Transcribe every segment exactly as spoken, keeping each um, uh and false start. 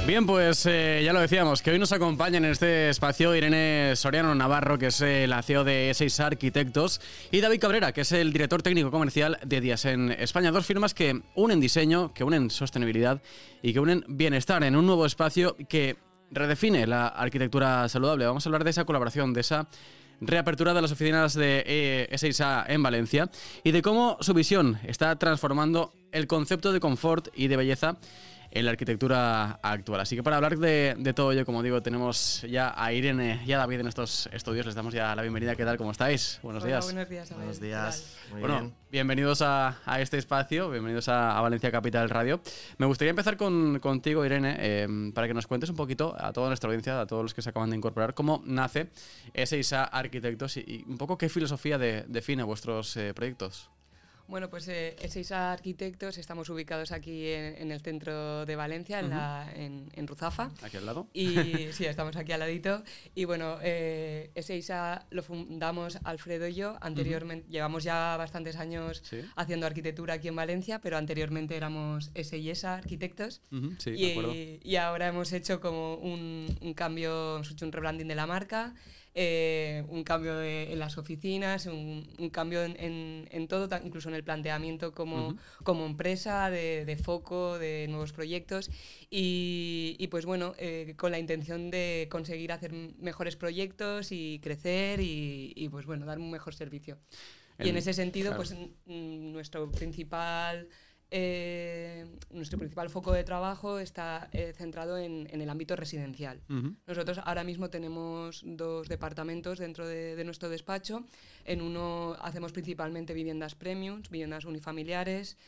Bien, pues eh, ya lo decíamos, que hoy nos acompaña en este espacio Irene Soriano Navarro, que es eh, la C E O de Eseis Arquitectos, y David Cabrera, que es el director técnico comercial de Diasen España. Dos firmas que unen diseño, que unen sostenibilidad y que unen bienestar en un nuevo espacio que redefine la arquitectura saludable. Vamos a hablar de esa colaboración, de esa reapertura de las oficinas de eh, Eseis en Valencia y de cómo su visión está transformando el concepto de confort y de belleza en la arquitectura actual. Así que para hablar de, de todo ello, como digo, tenemos ya a Irene y a David en estos estudios. Les damos ya la bienvenida. ¿Qué tal? ¿Cómo estáis? Buenos Hola, días. Buenos días, Abel. Buenos días. Muy bueno, bien. bienvenidos a, a este espacio, bienvenidos a, a Valencia Capital Radio. Me gustaría empezar con, contigo, Irene, eh, para que nos cuentes un poquito a toda nuestra audiencia, a todos los que se acaban de incorporar, cómo nace Eseis Arquitectos y, y un poco qué filosofía de, define vuestros eh, proyectos. Bueno, pues eh, Eseis Arquitectos estamos ubicados aquí en, en el centro de Valencia, en, uh-huh. la, en, en Ruzafa. ¿Aquí al lado? Y sí, estamos aquí al ladito. Y bueno, eh, Eseis lo fundamos Alfredo y yo. Anteriormente, uh-huh. llevamos ya bastantes años ¿Sí? haciendo arquitectura aquí en Valencia, pero anteriormente éramos Eseis Arquitectos. Uh-huh. Sí, y, de acuerdo. y ahora hemos hecho como un, un cambio, hemos hecho un rebranding de la marca. Eh, un cambio de, en las oficinas, un, un cambio en, en, en todo, incluso en el planteamiento como, uh-huh. como empresa, de, de foco, de nuevos proyectos y, y pues bueno, eh, con la intención de conseguir hacer mejores proyectos y crecer y, y pues bueno, dar un mejor servicio. El, y en ese sentido, claro. pues n- nuestro principal... Eh, nuestro principal foco de trabajo está eh, centrado en, en el ámbito residencial. Uh-huh. Nosotros ahora mismo tenemos dos departamentos dentro de, de nuestro despacho. En uno hacemos principalmente viviendas premiums, viviendas unifamiliares,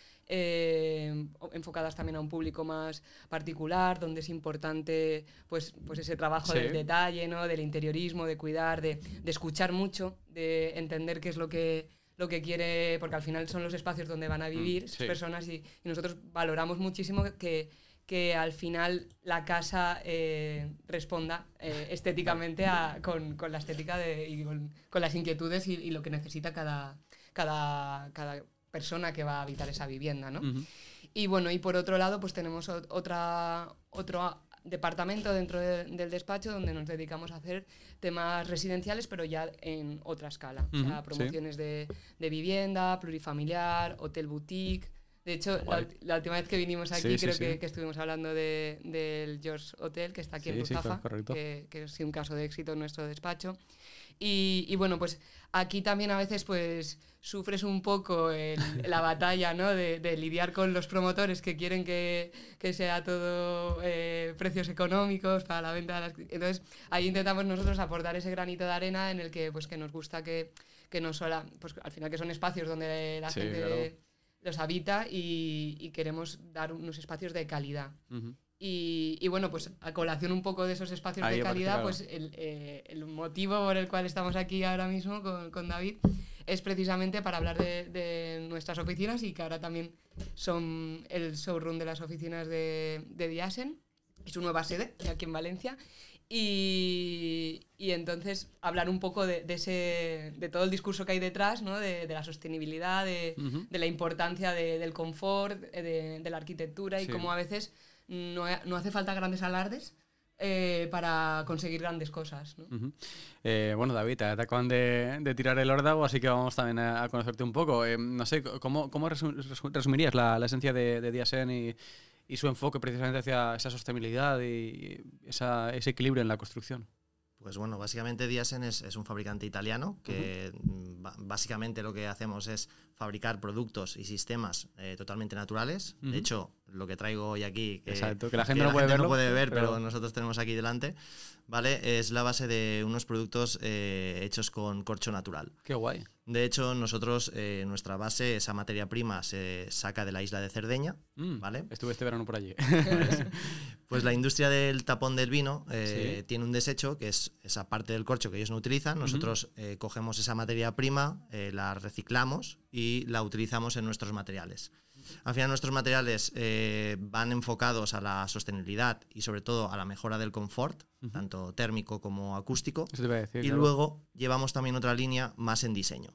eh, enfocadas también a un público más particular, donde es importante pues, pues ese trabajo sí. del detalle, ¿no? Del interiorismo, de cuidar, de, de escuchar mucho, de entender qué es lo que lo que quiere, porque al final son los espacios donde van a vivir esas sí. personas y, y nosotros valoramos muchísimo que, que al final la casa eh, responda eh, estéticamente a, con, con la estética de, y con, con las inquietudes y, y lo que necesita cada, cada, cada persona que va a habitar esa vivienda, ¿no? Uh-huh. Y bueno, y por otro lado pues tenemos otra, otro departamento dentro de, del despacho donde nos dedicamos a hacer temas residenciales pero ya en otra escala, uh-huh, o sea, promociones sí. de, de vivienda, plurifamiliar, hotel boutique. De hecho, la, la última vez que vinimos aquí sí, creo sí, que, sí. que estuvimos hablando de, del George Hotel, que está aquí sí, en Ruzafa, sí, que, que es un caso de éxito en nuestro despacho. Y, y bueno, pues aquí también a veces pues sufres un poco el, la batalla, ¿no? de, de lidiar con los promotores que quieren que, que sea todo eh, precios económicos para la venta de las... Entonces ahí intentamos nosotros aportar ese granito de arena en el que pues que nos gusta que, que no solo... Pues al final que son espacios donde la sí, gente claro. los habita y, y queremos dar unos espacios de calidad. Uh-huh. Y, y bueno, pues a colación un poco de esos espacios Ahí de calidad, parece, claro. pues el, eh, el motivo por el cual estamos aquí ahora mismo con, con David es precisamente para hablar de, de nuestras oficinas y que ahora también son el showroom de las oficinas de, de Diasen y su nueva sede aquí en Valencia. Y, y entonces hablar un poco de, de, ese, de todo el discurso que hay detrás, ¿no? de, de la sostenibilidad, de, uh-huh. de la importancia de, del confort, de, de la arquitectura y sí. cómo a veces no, no hace falta grandes alardes eh, para conseguir grandes cosas, ¿no? Uh-huh. eh, bueno, David, te acaban de, de tirar el órdago, así que vamos también a, a conocerte un poco. Eh, no sé, ¿cómo, cómo resumirías la, la esencia de, de Diasen y, y su enfoque precisamente hacia esa sostenibilidad y esa, ese equilibrio en la construcción? Pues bueno, básicamente Diasen es, es un fabricante italiano que uh-huh. b- básicamente lo que hacemos es fabricar productos y sistemas eh, totalmente naturales. Uh-huh. De hecho, lo que traigo hoy aquí, que, Exacto, que la gente, que no, la puede gente verlo, no puede ver, pero... pero nosotros tenemos aquí delante, ¿vale? Es la base de unos productos eh, hechos con corcho natural. ¡Qué guay! De hecho, nosotros, eh, nuestra base, esa materia prima se saca de la isla de Cerdeña, mm, ¿vale? Estuve este verano por allí. Pues, pues la industria del tapón del vino eh, ¿Sí? tiene un desecho, que es esa parte del corcho que ellos no utilizan. Nosotros uh-huh. eh, cogemos esa materia prima, eh, la reciclamos y la utilizamos en nuestros materiales. Al final nuestros materiales eh, van enfocados a la sostenibilidad y sobre todo a la mejora del confort, uh-huh. tanto térmico como acústico. Eso te iba a decir, y claro. luego llevamos también otra línea más en diseño.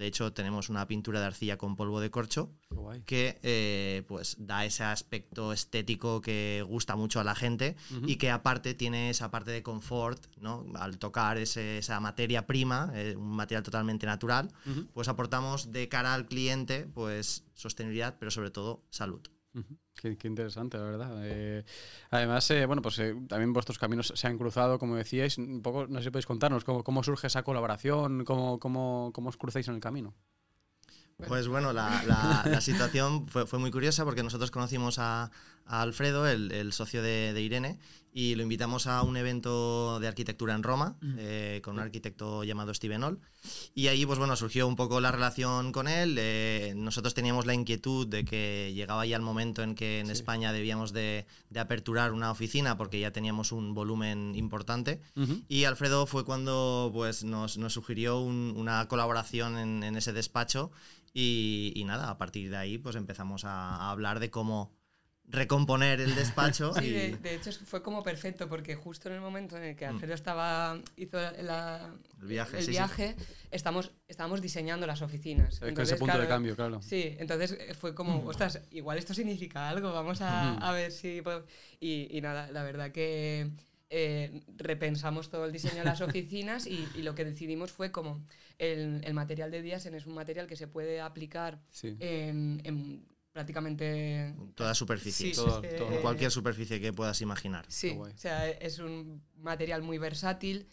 De hecho, tenemos una pintura de arcilla con polvo de corcho que eh, pues da ese aspecto estético que gusta mucho a la gente uh-huh. y que aparte tiene esa parte de confort, ¿no? Al tocar ese, esa materia prima, eh, un material totalmente natural, uh-huh. pues aportamos de cara al cliente pues sostenibilidad, pero sobre todo salud. Uh-huh. Qué, qué interesante, la verdad. Eh, además, eh, bueno, pues eh, también vuestros caminos se han cruzado, como decíais. Un poco, no sé si podéis contarnos cómo, cómo surge esa colaboración, cómo, cómo, cómo os cruzáis en el camino. Pues bueno, la, la, la situación fue, fue muy curiosa porque nosotros conocimos a, a Alfredo, el, el socio de, de Irene, y lo invitamos a un evento de arquitectura en Roma mm. eh, con un arquitecto llamado Steven All. Y ahí pues bueno, surgió un poco la relación con él. Eh, nosotros teníamos la inquietud de que llegaba ya el momento en que en sí. España debíamos de, de aperturar una oficina porque ya teníamos un volumen importante. Uh-huh. Y Alfredo fue cuando pues, nos, nos sugirió un, una colaboración en, en ese despacho. Y, y nada, a partir de ahí pues empezamos a, a hablar de cómo recomponer el despacho. Sí, y... de, de hecho fue como perfecto porque justo en el momento en el que Alfredo estaba, hizo la, el viaje, el sí, viaje sí. Estamos, estábamos diseñando las oficinas. Es entonces, ese punto claro, de cambio, claro. Sí, entonces fue como, ostras, igual esto significa algo, vamos a, a ver si... Y, y nada, la verdad que... Eh, repensamos todo el diseño de las oficinas y, y lo que decidimos fue como el, el material de Diasen es un material que se puede aplicar sí. en, en prácticamente toda superficie, sí, todo, eh, todo. cualquier superficie que puedas imaginar. Sí, o sea, es un material muy versátil.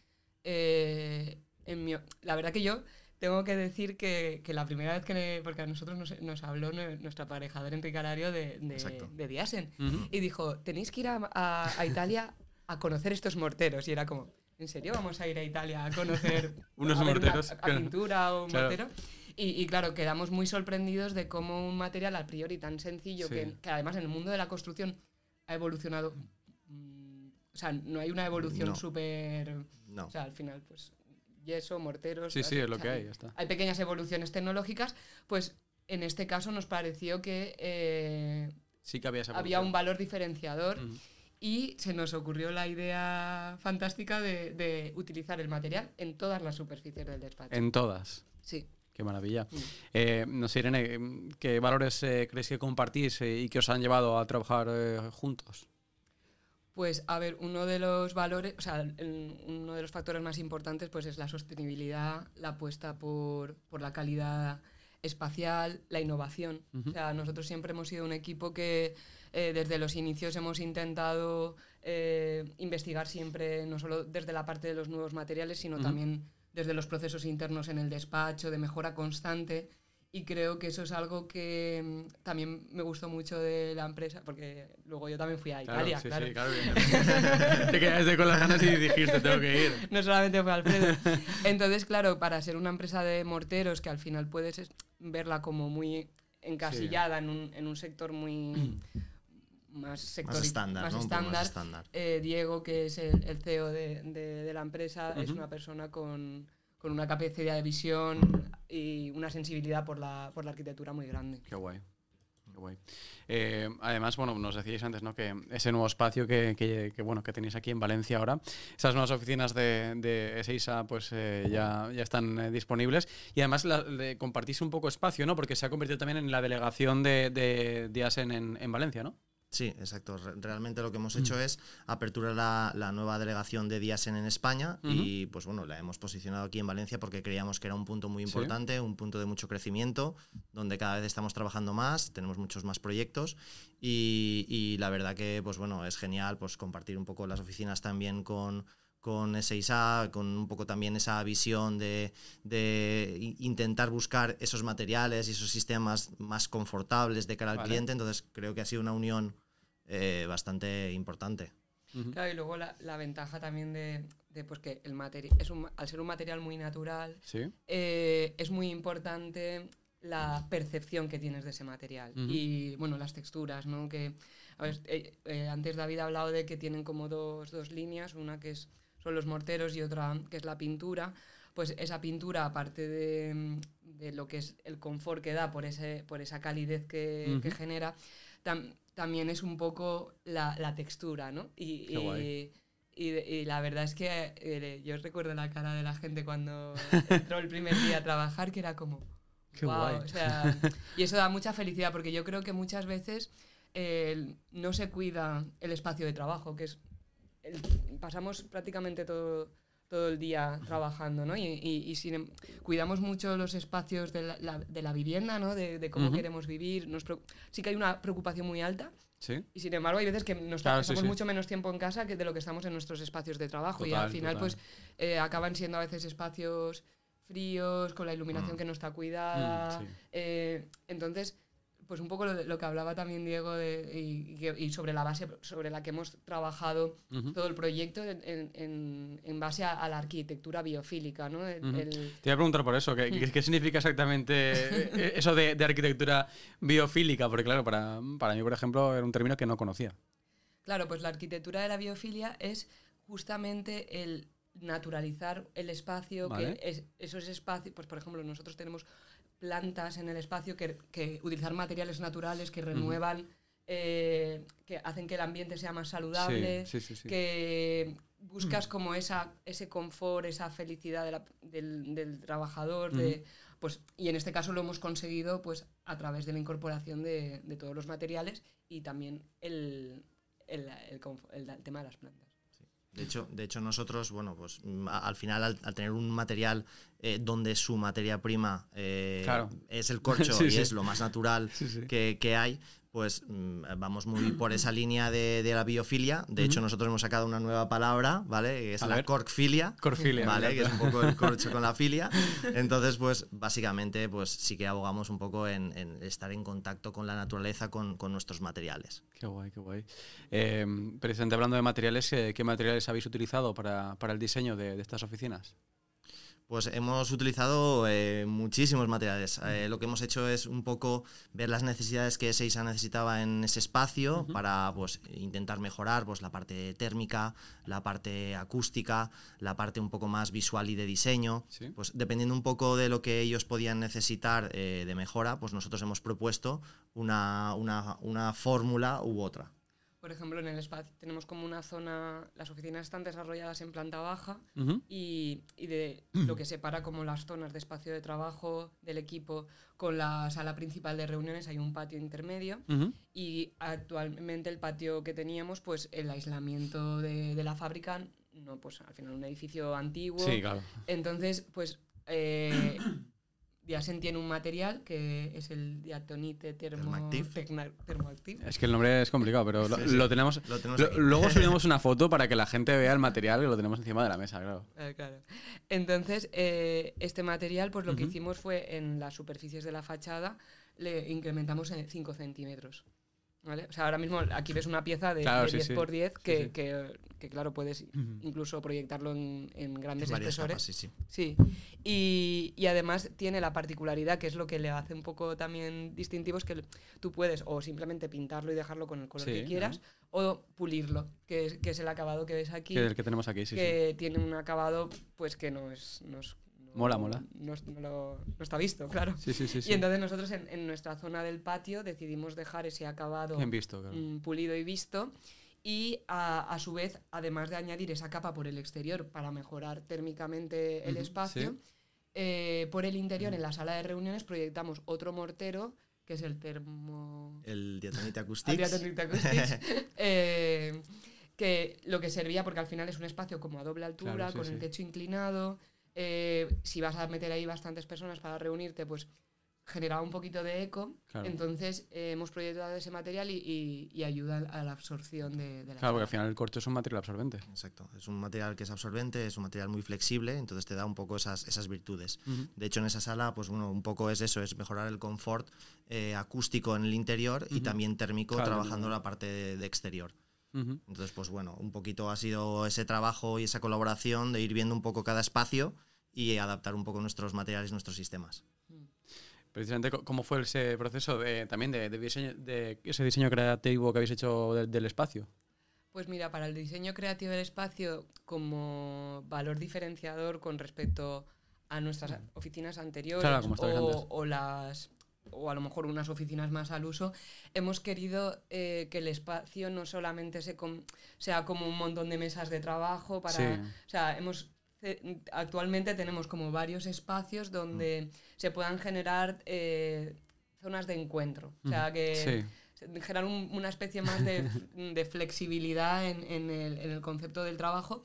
Eh, en mi, la verdad que yo tengo que decir que, que la primera vez que... Le, porque a nosotros nos, nos habló nuestra parejadora Enrique Alario de, de, de Diasen uh-huh. y dijo, tenéis que ir a, a, a Italia a conocer estos morteros. Y era como, ¿en serio vamos a ir a Italia a conocer unos a morteros? Una, a pintura o un claro. mortero? Y, y claro, quedamos muy sorprendidos de cómo un material a priori tan sencillo, sí. que, que además en el mundo de la construcción ha evolucionado... Mmm, o sea, no hay una evolución súper... No. No. O sea, al final, pues, yeso, morteros... Sí, así, sí, es lo o sea, que hay, ya está. Hay pequeñas evoluciones tecnológicas, pues en este caso nos pareció que... Eh, sí que había esa había un valor diferenciador... Mm. Y se nos ocurrió la idea fantástica de, de utilizar el material en todas las superficies del despacho. ¿En todas? Sí. Qué maravilla. Mm. Eh, no sé, Irene, ¿qué valores eh, creéis que compartís eh, y que os han llevado a trabajar eh, juntos? Pues, a ver, uno de los valores, o sea, el, uno de los factores más importantes pues es la sostenibilidad, la apuesta por, por la calidad espacial, la innovación. Uh-huh. O sea, nosotros siempre hemos sido un equipo que eh, desde los inicios hemos intentado eh, investigar siempre, no solo desde la parte de los nuevos materiales, sino uh-huh. también desde los procesos internos en el despacho, de mejora constante. Y creo que eso es algo que mmm, también me gustó mucho de la empresa, porque luego yo también fui a Italia, claro. Sí, claro. Sí, claro. Te quedaste con las ganas y dijiste, tengo que ir. No solamente fue Alfredo. Entonces, claro, para ser una empresa de morteros, que al final puedes verla como muy encasillada sí. en, un, en un sector muy... más sector más estándar, más ¿no? estándar. Más estándar. Eh, Diego, que es el, el C E O de, de, de la empresa, uh-huh. es una persona con... con una capacidad de visión y una sensibilidad por la, por la arquitectura muy grande. Qué guay. Qué guay. Eh, además, bueno, nos decíais antes, ¿no? Que ese nuevo espacio que, que, que, bueno, que tenéis aquí en Valencia ahora, esas nuevas oficinas de, de Ezeiza pues, eh, ya, ya están eh, disponibles y además la, le compartís un poco espacio, ¿no? Porque se ha convertido también en la delegación de, de Diasen en, en Valencia, ¿no? Sí, exacto. Realmente lo que hemos hecho mm. es aperturar la, la nueva delegación de Diasen en España uh-huh. y pues bueno, la hemos posicionado aquí en Valencia porque creíamos que era un punto muy importante, ¿sí? Un punto de mucho crecimiento, donde cada vez estamos trabajando más, tenemos muchos más proyectos y, y la verdad que pues bueno, es genial pues compartir un poco las oficinas también con con Ezeiza, con un poco también esa visión de, de intentar buscar esos materiales y esos sistemas más confortables de cara al vale. cliente, entonces creo que ha sido una unión eh, bastante importante. Uh-huh. Claro, y luego la, la ventaja también de, de pues que el material es un, al ser un material muy natural, ¿sí? eh, es muy importante la percepción que tienes de ese material uh-huh. y bueno, las texturas, ¿no? Que a ver, eh, eh, antes David ha hablado de que tienen como dos, dos líneas, una que es son los morteros y otra que es la pintura, pues esa pintura, aparte de, de lo que es el confort que da por, ese, por esa calidez que, uh-huh. que genera, tam, también es un poco la, la textura, ¿no? Y, y, y, y la verdad es que eh, yo recuerdo la cara de la gente cuando entró el primer día a trabajar, que era como... Qué wow, guay. O sea, y eso da mucha felicidad porque yo creo que muchas veces eh, no se cuida el espacio de trabajo, que es el, pasamos prácticamente todo, todo el día trabajando, ¿no? Y, y, y sin, cuidamos mucho los espacios de la, la, de la vivienda, ¿no? De, de cómo uh-huh. queremos vivir. Nos, sí que hay una preocupación muy alta. ¿Sí? Y sin embargo hay veces que nos claro, pasamos sí, sí. mucho menos tiempo en casa que de lo que estamos en nuestros espacios de trabajo. Total, y al final total. pues eh, acaban siendo a veces espacios fríos, con la iluminación mm. que no está cuidada. Mm, sí. eh, entonces, pues un poco lo, lo que hablaba también Diego de, y, y sobre la base sobre la que hemos trabajado uh-huh. todo el proyecto en, en, en base a, a la arquitectura biofílica, ¿no? El, uh-huh. el... Te iba a preguntar por eso, ¿qué, ¿qué, qué significa exactamente eso de, de arquitectura biofílica? Porque claro, para, para mí, por ejemplo, era un término que no conocía. Claro, pues la arquitectura de la biofilia es justamente el naturalizar el espacio, ¿vale? Que es, esos espacios, pues por ejemplo, nosotros tenemos plantas en el espacio que, que utilizar materiales naturales que renuevan, uh-huh. eh, que hacen que el ambiente sea más saludable, sí, sí, sí, sí. que buscas uh-huh. como esa, ese confort, esa felicidad de la, del, del trabajador, uh-huh. de, pues, y en este caso lo hemos conseguido pues, a través de la incorporación de, de todos los materiales y también el, el, el, el, el tema de las plantas. De hecho, de hecho nosotros, bueno, pues al final al, al tener un material eh, donde su materia prima eh, claro. es el corcho sí, y sí. es lo más natural sí, sí. Que, que hay, pues mmm, vamos muy por esa línea de, de la biofilia. De uh-huh. hecho, nosotros hemos sacado una nueva palabra, ¿vale? Que es A la ver. corkfilia, corkfilia, ¿vale? Que es un poco el corcho con la filia. Entonces, pues básicamente, pues sí que abogamos un poco en, en estar en contacto con la naturaleza, con, con nuestros materiales. Qué guay, qué guay. Eh, precisamente hablando de materiales, ¿qué materiales habéis utilizado para, para el diseño de, de estas oficinas? Pues hemos utilizado eh, muchísimos materiales. Eh, lo que hemos hecho es un poco ver las necesidades que Seiza necesitaba en ese espacio uh-huh. para pues, intentar mejorar pues, la parte térmica, la parte acústica, la parte un poco más visual y de diseño. ¿Sí? Pues dependiendo un poco de lo que ellos podían necesitar eh, de mejora, pues nosotros hemos propuesto una, una, una fórmula u otra. Por ejemplo, en el espacio tenemos como una zona, las oficinas están desarrolladas en planta baja uh-huh. y, y de uh-huh. lo que separa como las zonas de espacio de trabajo del equipo con la sala principal de reuniones hay un patio intermedio uh-huh. y actualmente el patio que teníamos, pues el aislamiento de, de la fábrica, no, pues al final un edificio antiguo. Sí, claro. Entonces, pues... Eh, Diasen tiene un material que es el diatonite termo, tecna, termoactive. Es que el nombre es complicado, pero lo, sí, sí. lo tenemos. Lo tenemos lo, luego subimos una foto para que la gente vea el material que lo tenemos encima de la mesa, claro. Eh, claro. Entonces, eh, este material, pues lo uh-huh. que hicimos fue en las superficies de la fachada, le incrementamos en cinco centímetros. ¿Vale? O sea, ahora mismo aquí ves una pieza de, claro, de sí, diez sí. por diez que, sí, sí. que, que, claro, puedes uh-huh. incluso proyectarlo en, en grandes Varias espesores. Capas, sí, sí. Sí. Y, y además tiene la particularidad, que es lo que le hace un poco también distintivo, es que tú puedes o simplemente pintarlo y dejarlo con el color sí, que quieras, ¿no? o pulirlo, que es, que es el acabado que ves aquí. Que es el que tenemos aquí, sí. Que sí. tiene un acabado pues que no es... No es No, mola, mola. No, no, lo, no está visto, claro. Sí, sí, sí, sí. Y entonces nosotros en, en nuestra zona del patio decidimos dejar ese acabado bien visto, claro. mm, pulido y visto y a, a su vez, además de añadir esa capa por el exterior para mejorar térmicamente el uh-huh, espacio, sí. eh, por el interior, uh-huh. en la sala de reuniones, proyectamos otro mortero, que es el termo... El diatonite acoustics. El diatonite acoustics. eh, que lo que servía, porque al final es un espacio como a doble altura, claro, sí, con sí. el techo inclinado... Eh, si vas a meter ahí bastantes personas para reunirte, pues generaba un poquito de eco. Claro. Entonces eh, hemos proyectado ese material y, y, y ayuda a la absorción de, de la Claro, sala. porque al final el corcho es un material absorbente. Exacto, es un material que es absorbente, es un material muy flexible, entonces te da un poco esas, esas virtudes. Uh-huh. De hecho, en esa sala, pues bueno, un poco es eso, es mejorar el confort eh, acústico en el interior uh-huh. y también térmico, claro, trabajando no. la parte de, de exterior. Uh-huh. Entonces, pues bueno, un poquito ha sido ese trabajo y esa colaboración de ir viendo un poco cada espacio y adaptar un poco nuestros materiales, nuestros sistemas. Precisamente, ¿cómo fue ese proceso de, también de, de, diseño, de ese diseño creativo que habéis hecho de, del espacio? Pues mira, para el diseño creativo del espacio, como valor diferenciador con respecto a nuestras oficinas anteriores, claro, como o, o las... o a lo mejor unas oficinas más al uso, hemos querido eh, que el espacio no solamente se com- sea como un montón de mesas de trabajo, para, sí. o sea, hemos actualmente tenemos como varios espacios donde mm. se puedan generar eh, zonas de encuentro. Mm. O sea, que sí. generar un, una especie más de, de flexibilidad en, en, el, en el concepto del trabajo.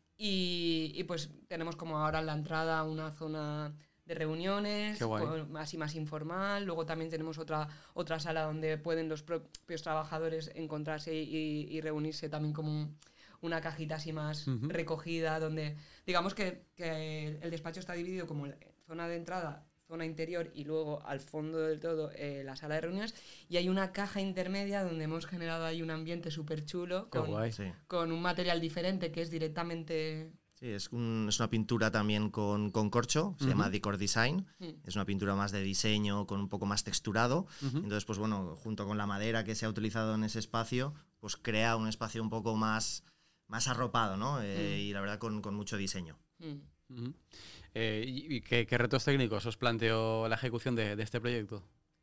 Y, y pues tenemos como ahora en la entrada una zona de reuniones, así más informal. Luego también tenemos otra, otra sala donde pueden los propios trabajadores encontrarse y, y reunirse también como una cajita así más uh-huh. recogida, donde digamos que, que el despacho está dividido como zona de entrada, zona interior y luego al fondo del todo eh, la sala de reuniones, y hay una caja intermedia donde hemos generado ahí un ambiente súper chulo con, sí. con un material diferente que es directamente... Sí, es, un, es una pintura también con, con corcho, se uh-huh. llama Decor Design, uh-huh. es una pintura más de diseño con un poco más texturado, uh-huh. entonces pues bueno, junto con la madera que se ha utilizado en ese espacio, pues crea un espacio un poco más, más arropado, ¿no? Eh, uh-huh. Y la verdad con, con mucho diseño. Uh-huh. Uh-huh. Eh, ¿Y qué, qué retos técnicos os planteó la ejecución de, de este proyecto?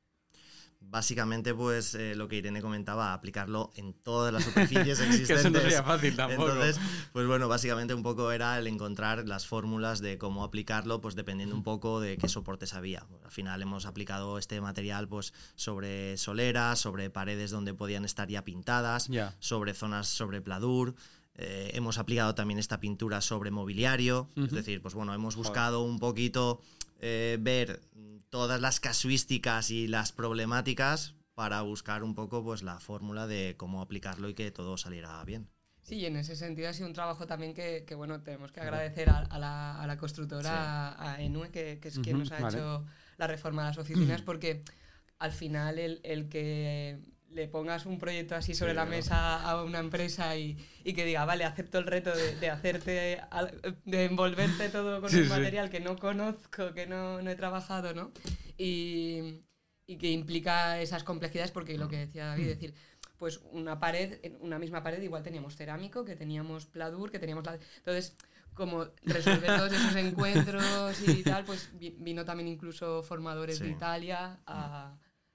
Básicamente, pues eh, lo que Irene comentaba, aplicarlo en todas las superficies existentes. Que eso no sería fácil tampoco. Entonces, pues bueno, básicamente un poco era el encontrar las fórmulas de cómo aplicarlo, pues dependiendo un poco de qué soportes había. Al final hemos aplicado este material pues sobre soleras, sobre paredes donde podían estar ya pintadas, yeah. sobre zonas sobre pladur. Eh, hemos aplicado también esta pintura sobre mobiliario, uh-huh. es decir, pues bueno, hemos buscado Joder. un poquito eh, ver todas las casuísticas y las problemáticas para buscar un poco pues la fórmula de cómo aplicarlo y que todo saliera bien. Sí, y en ese sentido ha sido un trabajo también que, que bueno, tenemos que agradecer a, a, la, a la constructora, sí. a, a Enue, que, que es uh-huh. quien nos ha vale. hecho la reforma de las oficinas, porque al final el, el que le pongas un proyecto así sobre sí, la mesa a una empresa y, y que diga, vale, acepto el reto de, de hacerte, de envolverte todo con sí, un material sí. que no conozco, que no, no he trabajado, ¿no? Y, y que implica esas complejidades, porque lo que decía David, es decir, pues una pared, una misma pared, igual teníamos cerámico, que teníamos pladur, que teníamos... La, entonces, como resolver todos esos encuentros y tal, pues vino también incluso formadores sí. de Italia a...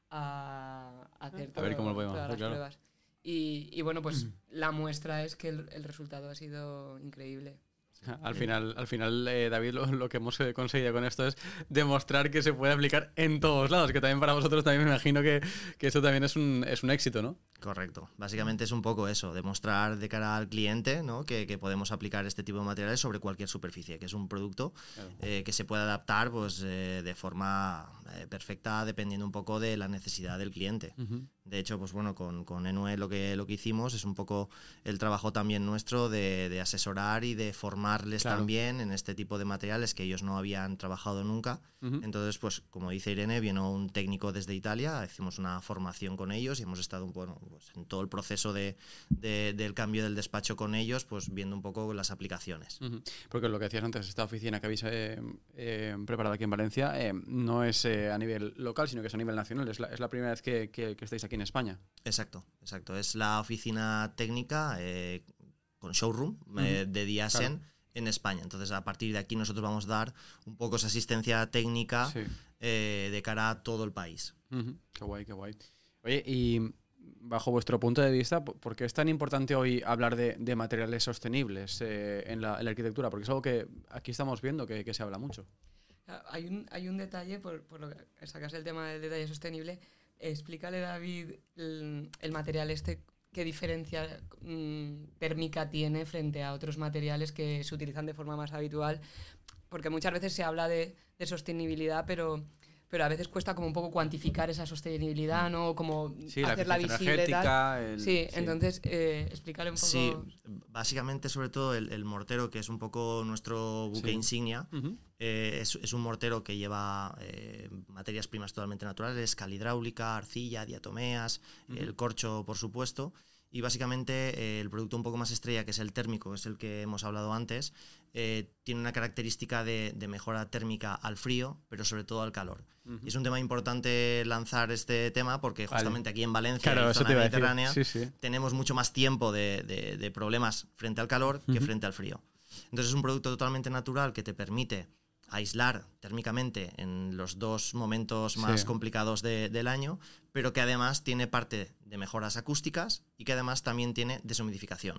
a hacer todo, a ver cómo lo podemos todas hacer, las claro. pruebas. Y, y bueno, pues la muestra es que el, el resultado ha sido increíble. Al final, al final eh, David, lo, lo que hemos conseguido con esto es demostrar que se puede aplicar en todos lados, que también para vosotros también me imagino que, que eso también es un, es un éxito, ¿no? Correcto. Básicamente es un poco eso, demostrar de cara al cliente, ¿no? que, que podemos aplicar este tipo de materiales sobre cualquier superficie, que es un producto claro. eh, que se puede adaptar pues, eh, de forma eh, perfecta dependiendo un poco de la necesidad del cliente. Uh-huh. De hecho, pues bueno, con, con Enue lo que, lo que hicimos es un poco el trabajo también nuestro de, de asesorar y de formarles claro. también en este tipo de materiales que ellos no habían trabajado nunca. Uh-huh. Entonces, pues como dice Irene, vino un técnico desde Italia, hicimos una formación con ellos y hemos estado bueno, pues, en todo el proceso de, de, del cambio del despacho con ellos, pues viendo un poco las aplicaciones. Uh-huh. Porque lo que decías antes, esta oficina que habéis eh, eh, preparado aquí en Valencia eh, no es eh, a nivel local, sino que es a nivel nacional. Es la, es la primera vez que, que, que estáis aquí en España. Exacto, exacto. Es la oficina técnica eh, con showroom eh, uh-huh. de Diasen claro. en España. Entonces, a partir de aquí nosotros vamos a dar un poco esa asistencia técnica sí. eh, de cara a todo el país. Uh-huh. Qué guay, qué guay. Oye, y bajo vuestro punto de vista, ¿por qué es tan importante hoy hablar de, de materiales sostenibles eh, en, la, en la arquitectura? Porque es algo que aquí estamos viendo que, que se habla mucho. Hay un, hay un detalle, por, por lo que sacas el tema del detalle sostenible. Explícale, David, el, el material este, qué diferencia mmm, térmica tiene frente a otros materiales que se utilizan de forma más habitual, porque muchas veces se habla de, de sostenibilidad, pero, pero a veces cuesta como un poco cuantificar esa sostenibilidad, ¿no? Como sí, hacerla la visible. Tal. El, sí, sí, entonces eh, explícale un poco. Sí, básicamente sobre todo el, el mortero, que es un poco nuestro buque sí. insignia, uh-huh. eh, es, es un mortero que lleva eh, materias primas totalmente naturales, cal hidráulica, arcilla, diatomeas, uh-huh. el corcho, por supuesto. Y básicamente eh, el producto un poco más estrella, que es el térmico, que es el que hemos hablado antes, eh, tiene una característica de, de mejora térmica al frío, pero sobre todo al calor. Uh-huh. Y es un tema importante lanzar este tema porque justamente vale. aquí en Valencia, claro, en zona mediterránea, sí, sí. tenemos mucho más tiempo de, de, de problemas frente al calor que uh-huh. frente al frío. Entonces es un producto totalmente natural que te permite aislar térmicamente en los dos momentos más sí. complicados de, del año, pero que además tiene parte de mejoras acústicas y que además también tiene deshumidificación.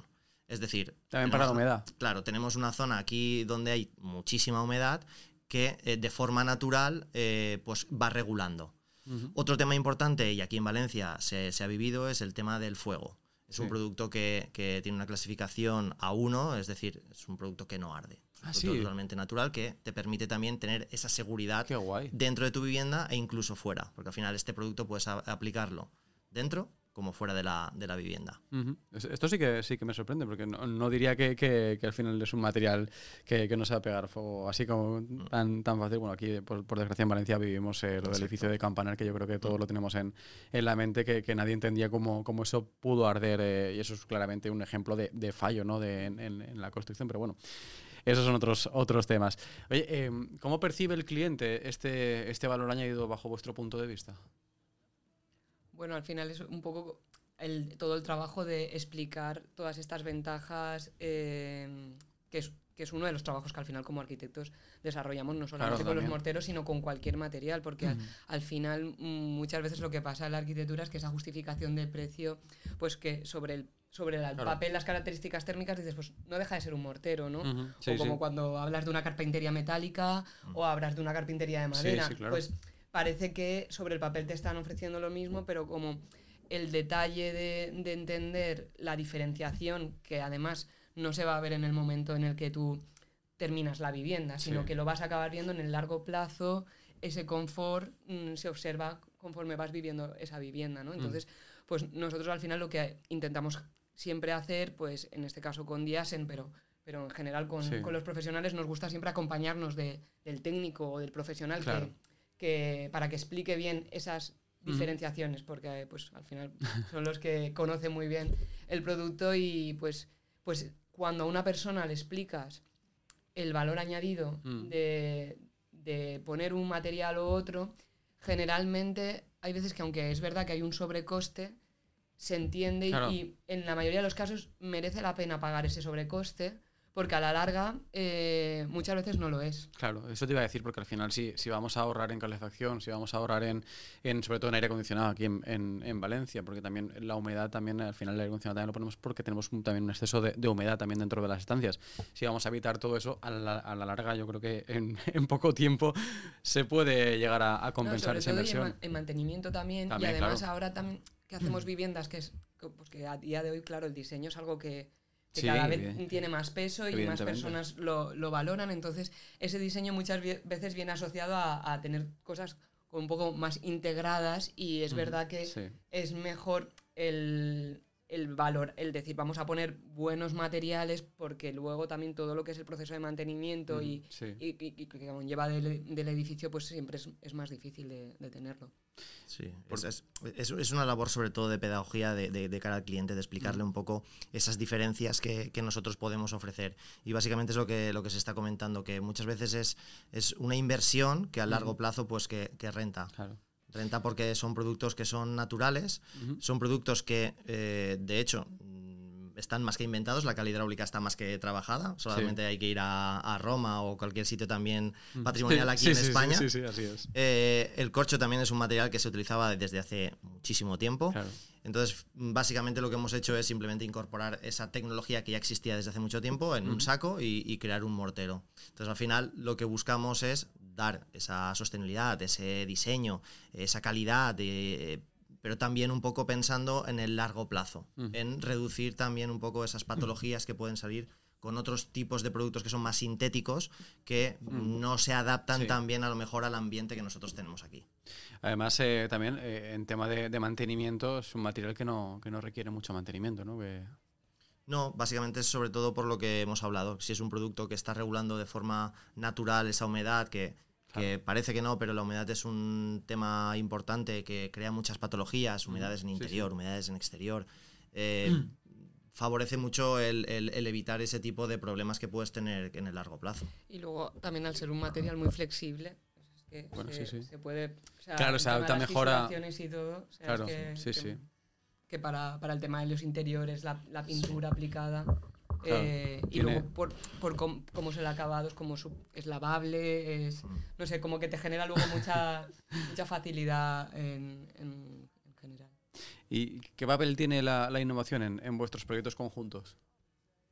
Es decir... También para la humedad. Claro, tenemos una zona aquí donde hay muchísima humedad que eh, de forma natural eh, pues va regulando. Uh-huh. Otro tema importante, y aquí en Valencia se, se ha vivido, es el tema del fuego. Es sí. un producto que, que tiene una clasificación A uno, es decir, es un producto que no arde. Es un ah, producto sí. totalmente natural que te permite también tener esa seguridad Qué guay. dentro de tu vivienda e incluso fuera, porque al final este producto puedes a- aplicarlo dentro como fuera de la, de la vivienda. Uh-huh. Esto sí que sí que me sorprende, porque no, no diría que, que, que al final es un material que, que no se va a pegar fuego así como mm. tan, tan fácil. Bueno, aquí por, por desgracia en Valencia vivimos eh, lo del edificio de Campanar, que yo creo que todos mm. lo tenemos en, en la mente, que, que nadie entendía cómo, cómo eso pudo arder, eh, y eso es claramente un ejemplo de, de fallo, ¿no? de, en, en la construcción, pero bueno. Esos son otros, otros temas. Oye, eh, ¿cómo percibe el cliente este, este valor añadido bajo vuestro punto de vista? Bueno, al final es un poco el, todo el trabajo de explicar todas estas ventajas, eh, que, es, que es uno de los trabajos que al final como arquitectos desarrollamos, no solamente claro, con los morteros, sino con cualquier material, porque mm. al, al final muchas veces lo que pasa en la arquitectura es que esa justificación de precio, pues que sobre el sobre el claro. papel, las características térmicas, dices, pues no deja de ser un mortero, ¿no? Uh-huh. Sí, o como sí. cuando hablas de una carpintería metálica uh-huh. o hablas de una carpintería de madera, sí, sí, claro. pues parece que sobre el papel te están ofreciendo lo mismo, pero como el detalle de, de entender la diferenciación, que además no se va a ver en el momento en el que tú terminas la vivienda, sino sí. que lo vas a acabar viendo en el largo plazo, ese confort mmm, se observa conforme vas viviendo esa vivienda, ¿no? Entonces, mm. pues nosotros al final lo que intentamos siempre hacer, pues en este caso con Diasen, pero, pero en general con, sí. con los profesionales nos gusta siempre acompañarnos de, del técnico o del profesional claro. que, que, para que explique bien esas diferenciaciones, mm. porque pues al final son los que conocen muy bien el producto y pues, pues cuando a una persona le explicas el valor añadido mm. de, de poner un material u otro, generalmente hay veces que aunque es verdad que hay un sobrecoste, se entiende claro. y en la mayoría de los casos merece la pena pagar ese sobrecoste, porque a la larga eh, muchas veces no lo es. Claro, eso te iba a decir, porque al final si, si vamos a ahorrar en calefacción, si vamos a ahorrar en, en sobre todo en aire acondicionado aquí en, en, en Valencia, porque también la humedad también, al final el aire acondicionado también lo ponemos porque tenemos un, también un exceso de, de humedad también dentro de las estancias. Si vamos a evitar todo eso, a la, a la larga yo creo que en, en poco tiempo se puede llegar a, a compensar no, esa inversión. Y en, en mantenimiento también, también y además claro. ahora también que hacemos viviendas, que es pues que a día de hoy, claro, el diseño es algo que que sí, cada vez bien. tiene más peso y más personas lo, lo valoran, entonces ese diseño muchas veces viene asociado a, a tener cosas un poco más integradas y es uh-huh. verdad que sí. es mejor el, el valor, el decir vamos a poner buenos materiales porque luego también todo lo que es el proceso de mantenimiento uh-huh. y, sí. y, y, y que conlleva del, del edificio pues siempre es, es más difícil de, de tenerlo. Sí, es, es, es una labor sobre todo de pedagogía de, de, de cara al cliente, de explicarle un poco esas diferencias que, que nosotros podemos ofrecer. Y básicamente es lo que, lo que se está comentando, que muchas veces es, es una inversión que a largo plazo pues que, que renta. Claro. Renta porque son productos que son naturales, uh-huh. son productos que, eh, de hecho, están más que inventados, la calidad hidráulica está más que trabajada, solamente sí. hay que ir a, a Roma o cualquier sitio también patrimonial aquí sí, en sí, España. Sí, sí, sí, así es. Eh, el corcho también es un material que se utilizaba desde hace muchísimo tiempo. Claro. Entonces, básicamente lo que hemos hecho es simplemente incorporar esa tecnología que ya existía desde hace mucho tiempo en mm. un saco y, y crear un mortero. Entonces, al final, lo que buscamos es dar esa sostenibilidad, ese diseño, esa calidad de... pero también un poco pensando en el largo plazo, uh-huh. en reducir también un poco esas patologías uh-huh. que pueden salir con otros tipos de productos que son más sintéticos, que uh-huh. no se adaptan sí. tan bien a lo mejor al ambiente que nosotros tenemos aquí. Además, eh, también eh, en tema de, de mantenimiento, es un material que no, que no requiere mucho mantenimiento, ¿no? Que... No, básicamente es sobre todo por lo que hemos hablado. Si es un producto que está regulando de forma natural esa humedad, que... que parece que no, pero la humedad es un tema importante que crea muchas patologías, humedades en interior, sí, sí. humedades en exterior. Eh, mm. Favorece mucho el, el, el evitar ese tipo de problemas que puedes tener en el largo plazo. Y luego también al ser un material muy flexible, pues es que bueno, se, sí, sí. se puede... O sea, claro, se adapta mejor a... y todo, o sea, claro, es que, sí, que, sí. que para, para el tema de los interiores, la, la pintura sí. aplicada... Claro, eh, y tiene... luego por, por cómo, cómo es el acabado, es como su, es lavable, es no sé, como que te genera luego mucha mucha facilidad en, en, en general. ¿Y qué papel tiene la, la innovación en, en vuestros proyectos conjuntos?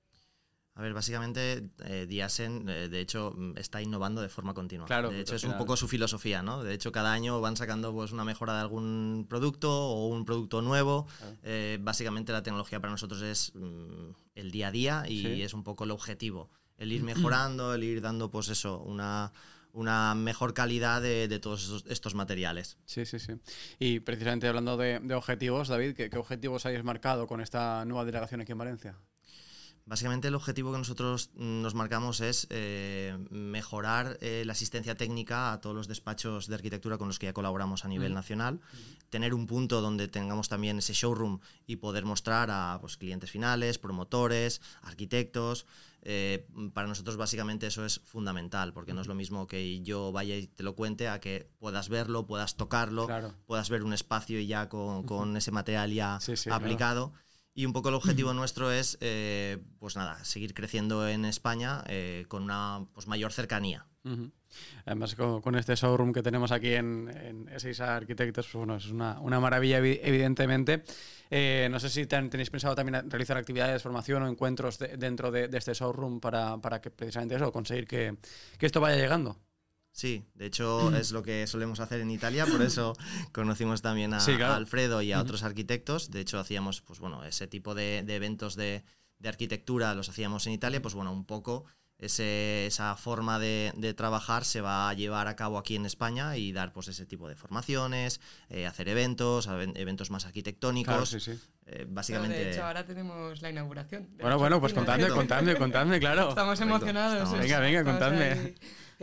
A ver, básicamente eh, Diasen, eh, de hecho, está innovando de forma continua. Claro, de hecho, es final... un poco su filosofía, ¿no? De hecho, cada año van sacando pues, una mejora de algún producto o un producto nuevo. Claro. Eh, básicamente la tecnología para nosotros es mm, el día a día y ¿sí? es un poco el objetivo. El ir mejorando, el ir dando, pues eso, una... una mejor calidad de, de todos estos, estos materiales. Sí, sí, sí. Y precisamente hablando de, de objetivos, David, ¿qué, ¿qué objetivos habéis marcado con esta nueva delegación aquí en Valencia? Básicamente el objetivo que nosotros nos marcamos es eh, mejorar eh, la asistencia técnica a todos los despachos de arquitectura con los que ya colaboramos a nivel mm. nacional, mm. tener un punto donde tengamos también ese showroom y poder mostrar a pues, clientes finales, promotores, arquitectos. Eh, para nosotros básicamente eso es fundamental, porque no es lo mismo que yo vaya y te lo cuente a que puedas verlo, puedas tocarlo, claro. puedas ver un espacio y ya con, con ese material ya sí, sí, aplicado. Claro. Y un poco el objetivo nuestro es, eh, pues nada, seguir creciendo en España eh, con una pues, mayor cercanía. Uh-huh. Además, con, con este showroom que tenemos aquí en, en E seis A Arquitectos, pues, bueno, es una, una maravilla, evidentemente. Eh, no sé si ten, tenéis pensado también realizar actividades, formación o encuentros de, dentro de, de este showroom para, para que precisamente eso, conseguir que, que esto vaya llegando. Sí, de hecho es lo que solemos hacer en Italia, por eso conocimos también a, sí, claro. a Alfredo y a uh-huh. otros arquitectos. De hecho hacíamos pues, bueno, ese tipo de, de eventos de, de arquitectura, los hacíamos en Italia, pues bueno, un poco ese, esa forma de, de trabajar se va a llevar a cabo aquí en España y dar pues ese tipo de formaciones, eh, hacer eventos, eventos más arquitectónicos. Claro, sí, sí. Eh, básicamente... Pero de hecho ahora tenemos la inauguración. Bueno, bueno, pues contadme, contadme, contadme, claro. Estamos emocionados. Estamos... Venga, venga, Estamos contadme. Ahí,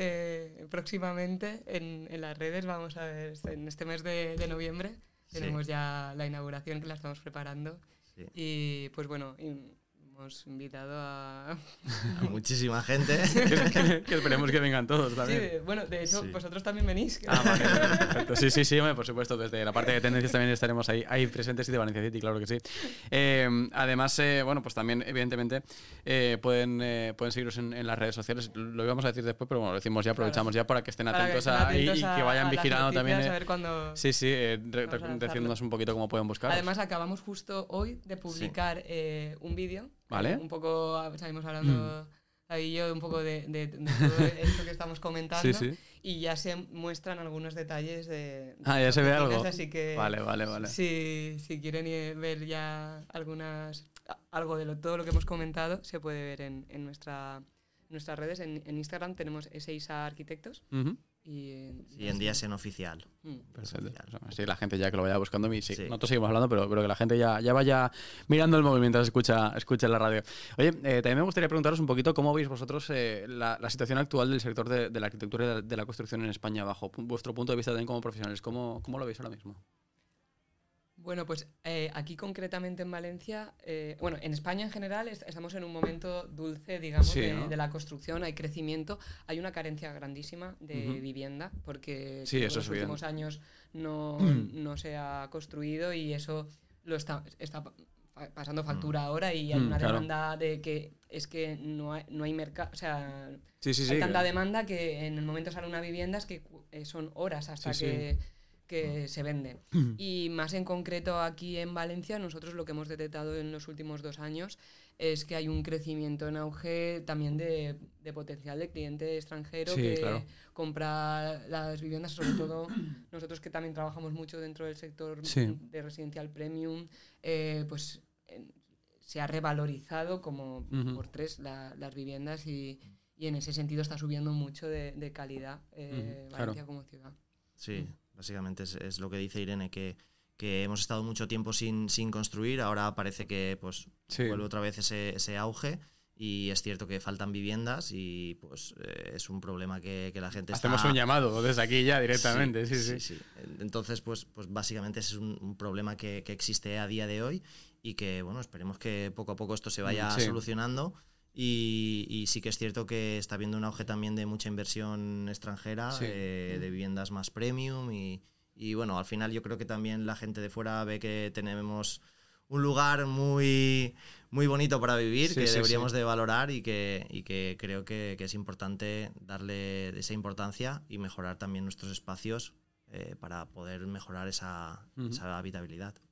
eh, próximamente en, en las redes vamos a ver, en este mes de, de noviembre sí. tenemos ya la inauguración que la estamos preparando sí. y pues bueno... Y, hemos invitado a... a muchísima gente. que, que esperemos que vengan todos también. Sí, bueno, de hecho, sí. vosotros también venís. Ah, vale, perfecto. Sí, sí, sí, hombre, por supuesto. Desde la parte de tendencias también estaremos ahí, ahí presentes y de Valencia City, claro que sí. Eh, además, eh, bueno, pues también, evidentemente, eh, pueden, eh, pueden seguiros en, en las redes sociales. Lo íbamos a decir después, pero bueno, lo decimos ya, aprovechamos claro. ya para que estén atentos, que estén atentos a, y, y que vayan a vigilando también. A ver cuándo sí, sí, eh, diciéndonos un poquito cómo pueden buscar. Además, acabamos justo hoy de publicar sí. eh, un vídeo. Vale. Un poco, salimos hablando mm. ahí yo un poco de, de, de todo esto que estamos comentando sí, sí. y ya se muestran algunos detalles de... Ah, ya se ve algo. Así que vale, vale, vale. Si, si quieren ver ya algunas algo de lo, todo lo que hemos comentado, se puede ver en, en, nuestra, en nuestras redes. En, en Instagram tenemos E seis A Arquitectos. Uh-huh. Y en, y en Diasen oficial. Mm. Perfecto. Oficial. Sí, la gente ya que lo vaya buscando. Sí, sí. Nosotros seguimos hablando, pero, pero que la gente ya, ya vaya mirando el móvil mientras escucha, escucha la radio. Oye, eh, también me gustaría preguntaros un poquito cómo veis vosotros eh, la, la situación actual del sector de, de la arquitectura y de, de la construcción en España, bajo vuestro punto de vista también como profesionales. ¿Cómo, cómo lo veis ahora mismo? Bueno, pues eh, aquí concretamente en Valencia, eh, bueno, en España en general est- estamos en un momento dulce, digamos, sí, de, ¿no? de la construcción, hay crecimiento, hay una carencia grandísima de uh-huh. vivienda, porque sí, en eso los es últimos bien. años no, no se ha construido y eso lo está, está pasando factura mm. ahora y hay mm, una claro. demanda de que es que no hay, no hay mercado, o sea, sí, sí, hay sí, tanta claro. demanda que en el momento sale una vivienda es que eh, son horas hasta sí, que... Sí. que se vende. Y más en concreto aquí en Valencia, nosotros lo que hemos detectado en los últimos dos años es que hay un crecimiento en auge también de, de potencial de cliente extranjero sí, que claro. compra las viviendas, sobre todo nosotros que también trabajamos mucho dentro del sector sí. de residencial premium, eh, pues en, se ha revalorizado como uh-huh. por tres la, las viviendas y, y en ese sentido está subiendo mucho de, de calidad eh, uh-huh. Valencia claro. como ciudad. Sí. Básicamente es, es lo que dice Irene, que, que hemos estado mucho tiempo sin, sin construir, ahora parece que pues, sí. vuelve otra vez ese, ese auge y es cierto que faltan viviendas y pues eh, es un problema que, que la gente Hacemos está... un llamado desde aquí ya directamente. Sí, sí, sí. sí, sí. Entonces, pues, pues básicamente ese es un, un problema que, que existe a día de hoy y que, bueno, esperemos que poco a poco esto se vaya sí. solucionando. Y, y sí que es cierto que está habiendo un auge también de mucha inversión extranjera, sí. eh, de viviendas más premium y, y bueno, al final yo creo que también la gente de fuera ve que tenemos un lugar muy, muy bonito para vivir, sí, que sí, deberíamos sí. de valorar y que, y que creo que, que es importante darle esa importancia y mejorar también nuestros espacios eh, para poder mejorar esa, uh-huh. esa habitabilidad.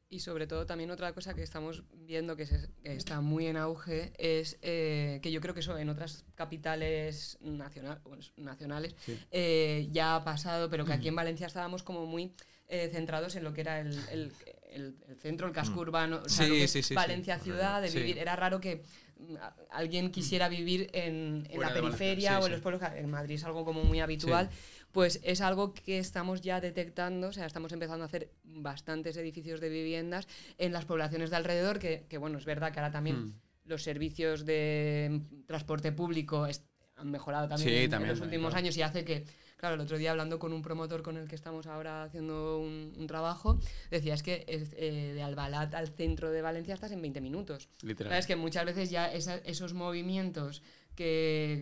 Y sobre todo también otra cosa que estamos viendo que, se, que está muy en auge es eh, que yo creo que eso en otras capitales nacional, bueno, nacionales sí. eh, ya ha pasado, pero que aquí en Valencia estábamos como muy eh, centrados en lo que era el, el, el, el centro, el casco urbano, o sea, sí, lo que sí, sí, Valencia sí. ciudad, de vivir. Sí. Era raro que alguien quisiera vivir en, en la periferia sí, o en los pueblos. En Madrid es algo como muy habitual. Sí. Pues es algo que estamos ya detectando, o sea, estamos empezando a hacer bastantes edificios de viviendas en las poblaciones de alrededor, que, que bueno, es verdad que ahora también mm. los servicios de transporte público est- han mejorado también, sí, en, también en los últimos claro. años y hace que, claro, el otro día hablando con un promotor con el que estamos ahora haciendo un, un trabajo, decía, es que es, eh, de Albalat al centro de Valencia estás en veinte minutos. Literal. Es que muchas veces ya esa, esos movimientos que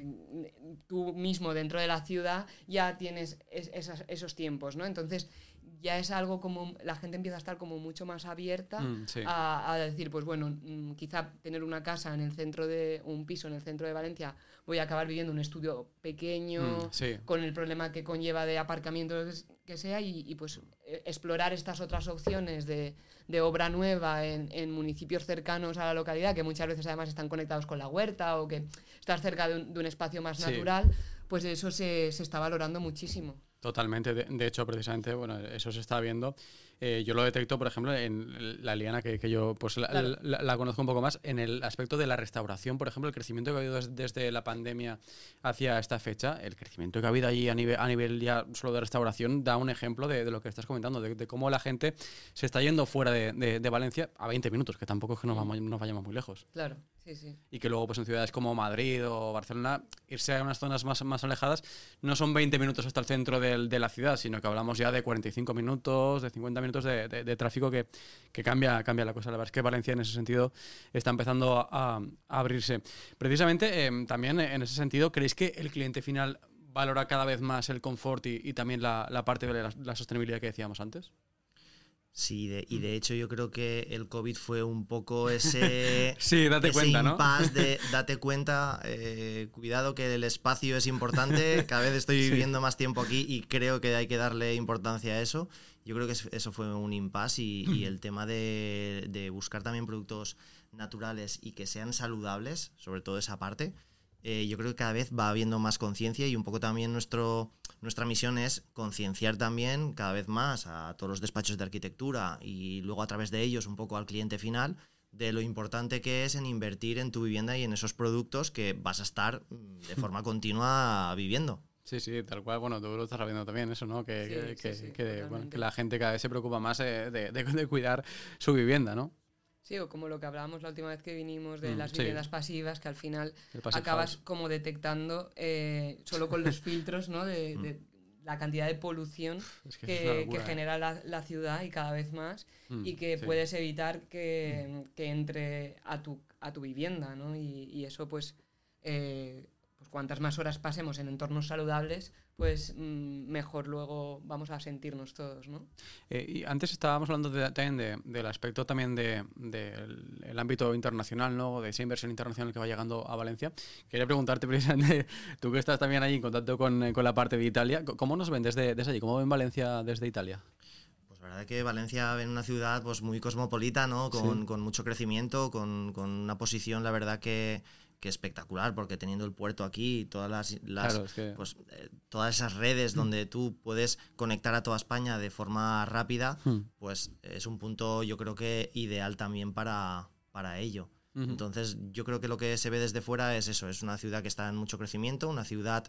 tú mismo dentro de la ciudad ya tienes es, esas, esos tiempos, ¿no? Entonces ya es algo como la gente empieza a estar como mucho más abierta mm, sí. a, a decir, pues bueno, quizá tener una casa en el centro de un piso en el centro de Valencia, voy a acabar viviendo un estudio pequeño mm, sí. con el problema que conlleva de aparcamiento que sea y, y pues explorar estas otras opciones de, de obra nueva en, en municipios cercanos a la localidad, que muchas veces además están conectados con la huerta o que estás cerca de un, de un espacio más sí. natural, pues eso se, se está valorando muchísimo. Totalmente, de, de hecho precisamente, bueno, eso se está viendo. Eh, yo lo detecto, por ejemplo, en la Liana, que, que yo pues la, claro. la, la conozco un poco más, en el aspecto de la restauración, por ejemplo, el crecimiento que ha habido desde, desde la pandemia hacia esta fecha, el crecimiento que ha habido allí a nivel, a nivel ya solo de restauración, da un ejemplo de, de lo que estás comentando, de, de cómo la gente se está yendo fuera de, de, de Valencia a veinte minutos, que tampoco es que nos, vamos, nos vayamos muy lejos. Claro, sí, sí. Y que luego pues en ciudades como Madrid o Barcelona, irse a unas zonas más, más alejadas, no son veinte minutos hasta el centro de, de la ciudad, sino que hablamos ya de cuarenta y cinco minutos, de cincuenta minutos de, de, de tráfico que, que cambia, cambia la cosa. La verdad es que Valencia en ese sentido está empezando a, a abrirse. Precisamente, eh, también en ese sentido, ¿creéis que el cliente final valora cada vez más el confort y, y también la, la parte de la, la sostenibilidad que decíamos antes? Sí, de, y de hecho yo creo que el COVID fue un poco ese, sí, date ese cuenta, impasse ¿no? de date cuenta, eh, cuidado que el espacio es importante, cada vez estoy viviendo sí. más tiempo aquí y creo que hay que darle importancia a eso. Yo creo que eso fue un impasse y, y el tema de, de buscar también productos naturales y que sean saludables, sobre todo esa parte, eh, yo creo que cada vez va habiendo más conciencia y un poco también nuestro... Nuestra misión es concienciar también cada vez más a todos los despachos de arquitectura y luego a través de ellos un poco al cliente final de lo importante que es en invertir en tu vivienda y en esos productos que vas a estar de forma continua viviendo. Sí, sí, tal cual. Bueno, tú lo estás viendo también eso, ¿no? Que, sí, que, sí, que, sí, que, bueno, que la gente cada vez se preocupa más de, de, de cuidar su vivienda, ¿no? Sí, o como lo que hablábamos la última vez que vinimos de mm, las viviendas sí. pasivas, que al final acabas house. como detectando eh, solo con los filtros, ¿no? De, de la cantidad de polución es que, que, locura, que eh. genera la, la ciudad y cada vez más mm, y que sí. puedes evitar que, que entre a tu, a tu vivienda, ¿no? Y, y eso pues, eh, pues cuantas más horas pasemos en entornos saludables, pues mmm, mejor luego vamos a sentirnos todos, ¿no? Eh, y antes estábamos hablando de, también de, del aspecto también de, de el, el ámbito internacional, ¿no? De esa inversión internacional que va llegando a Valencia. Quería preguntarte precisamente, tú que estás también allí en contacto con, con la parte de Italia, ¿cómo nos ven desde, desde allí? ¿Cómo ven Valencia desde Italia? Pues la verdad que Valencia es una ciudad pues muy cosmopolita, ¿no? Con, sí. con mucho crecimiento, con, con una posición, la verdad que que espectacular, porque teniendo el puerto aquí, todas las, las claro, es que... pues, eh, todas esas redes mm. donde tú puedes conectar a toda España de forma rápida, mm. pues es un punto yo creo que ideal también para, para ello. Uh-huh. Entonces yo creo que lo que se ve desde fuera es eso, es una ciudad que está en mucho crecimiento, una ciudad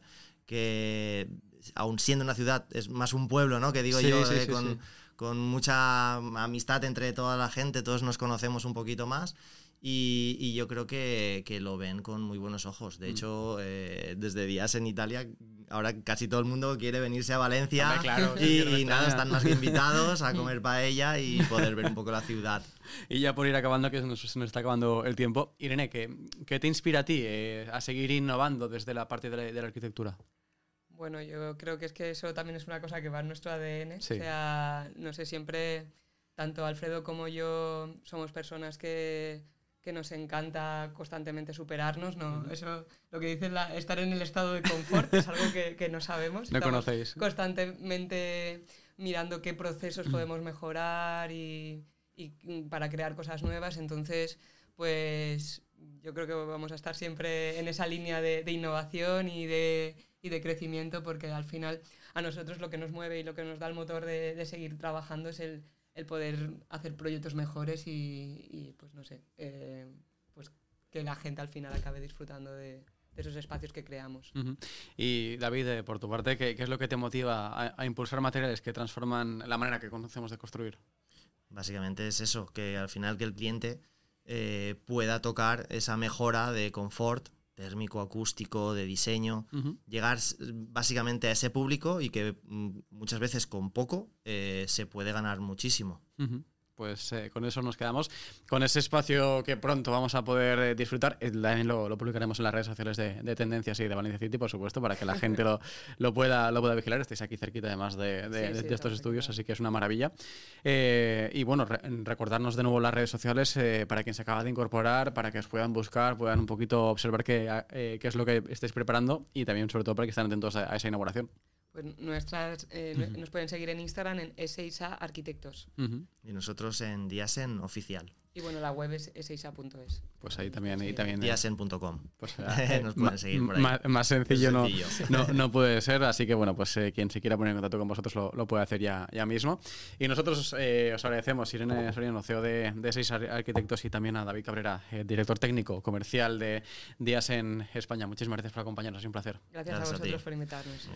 que, aun siendo una ciudad, es más un pueblo, ¿no? Que digo sí, yo, sí, eh, sí, con, sí. con mucha amistad entre toda la gente, todos nos conocemos un poquito más. Y, y yo creo que, que lo ven con muy buenos ojos. De hecho, eh, desde días en Italia, ahora casi todo el mundo quiere venirse a Valencia. Hombre, claro, y, y nada, están más que invitados a comer paella y poder ver un poco la ciudad. Y ya por ir acabando, que se nos, se nos está acabando el tiempo, Irene, ¿qué, qué te inspira a ti eh, a seguir innovando desde la parte de la, de la arquitectura? Bueno, yo creo que es que eso también es una cosa que va en nuestro A D N. Sí. O sea, no sé, siempre, tanto Alfredo como yo somos personas que... que nos encanta constantemente superarnos, ¿no? Uh-huh. Eso, lo que dices, la, estar en el estado de confort es algo que, que no sabemos. No Estamos conocéis. Constantemente mirando qué procesos podemos mejorar y, y para crear cosas nuevas. Entonces, pues yo creo que vamos a estar siempre en esa línea de, de innovación y de, y de crecimiento, porque al final a nosotros lo que nos mueve y lo que nos da el motor de, de seguir trabajando es el, el poder hacer proyectos mejores y, y pues no sé, eh, pues que la gente al final acabe disfrutando de, de esos espacios que creamos. Uh-huh. Y David, eh, por tu parte, ¿qué, ¿qué es lo que te motiva a, a impulsar materiales que transforman la manera que conocemos de construir? Básicamente es eso, que al final que el cliente eh, pueda tocar esa mejora de confort térmico, acústico, de diseño, uh-huh. llegar básicamente a ese público y que mm, muchas veces con poco eh, se puede ganar muchísimo. Uh-huh. Pues eh, con eso nos quedamos, con ese espacio que pronto vamos a poder eh, disfrutar. Eh, también lo, lo publicaremos en las redes sociales de, de Tendencias y de Valencia City, por supuesto, para que la gente lo, lo, pueda, lo pueda vigilar. Estáis aquí cerquita además de, de, sí, sí, de estos estudios, aquí, así que es una maravilla. Eh, y bueno, re, recordarnos de nuevo las redes sociales eh, para quien se acaba de incorporar, para que os puedan buscar, puedan un poquito observar qué, eh, qué es lo que estáis preparando y también sobre todo para que estén atentos a, a esa inauguración. Pues nuestras, eh, uh-huh. nos pueden seguir en Instagram en S seis A Arquitectos. Uh-huh. Y nosotros en Diasen Oficial. Y bueno, la web es S seis A punto es. Pues ahí también. Sí. también Diasen punto com. Pues, eh, nos pueden seguir por ahí. Más, más sencillo, no, no, no puede ser, así que bueno, pues eh, quien se quiera poner en contacto con vosotros lo, lo puede hacer ya, ya mismo. Y nosotros eh, os agradecemos, Irene Soriano, C E O de, de seis Arquitectos, y también a David Cabrera, eh, director técnico comercial de Diasen España. Muchísimas gracias por acompañarnos, es un placer. Gracias, gracias a vosotros a por invitarnos.